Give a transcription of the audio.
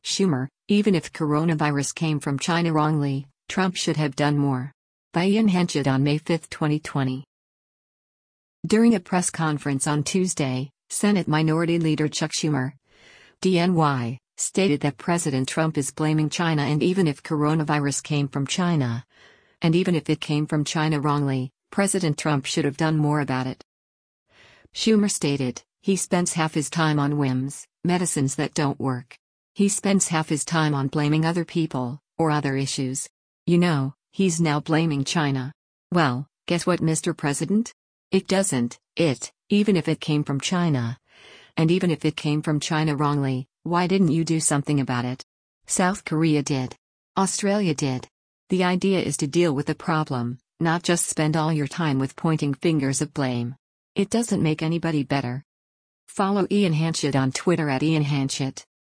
Schumer, even if coronavirus came from China wrongly, Trump should have done more. By Ian Hanchett on May 5, 2020. During a press conference on Tuesday, Senate Minority Leader Chuck Schumer, DNY, stated that President Trump is blaming China, and even if coronavirus came from China, and even if it came from China wrongly, President Trump should have done more about it. Schumer stated, he spends half his time on whims, medicines that don't work. He spends half his time on blaming other people, or other issues. You know, he's now blaming China. Well, guess what, Mr. President? It doesn't, even if it came from China. And even if it came from China wrongly, why didn't you do something about it? South Korea did. Australia did. The idea is to deal with the problem, not just spend all your time with pointing fingers of blame. It doesn't make anybody better. Follow Ian Hanchett on Twitter @IanHanchett.